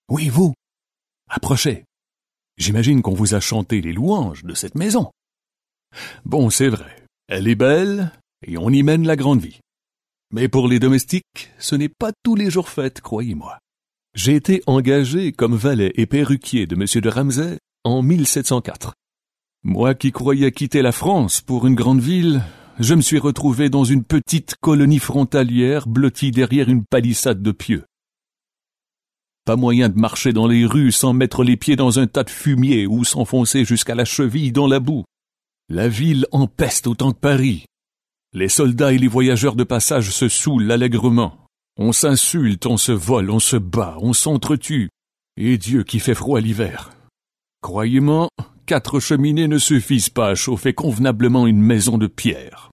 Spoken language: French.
Oui, vous. Approchez. J'imagine qu'on vous a chanté les louanges de cette maison. Bon, c'est vrai, elle est belle et on y mène la grande vie. Mais pour les domestiques, ce n'est pas tous les jours fête, croyez-moi. J'ai été engagé comme valet et perruquier de M. de Ramsay en 1704. Moi qui croyais quitter la France pour une grande ville, je me suis retrouvé dans une petite colonie frontalière blottie derrière une palissade de pieux. Pas moyen de marcher dans les rues sans mettre les pieds dans un tas de fumier ou s'enfoncer jusqu'à la cheville dans la boue. La ville empeste autant que Paris. Les soldats et les voyageurs de passage se saoulent allègrement. On s'insulte, on se vole, on se bat, on s'entretue. Et Dieu qui fait froid l'hiver. Croyez-moi, 4 cheminées ne suffisent pas à chauffer convenablement une maison de pierre.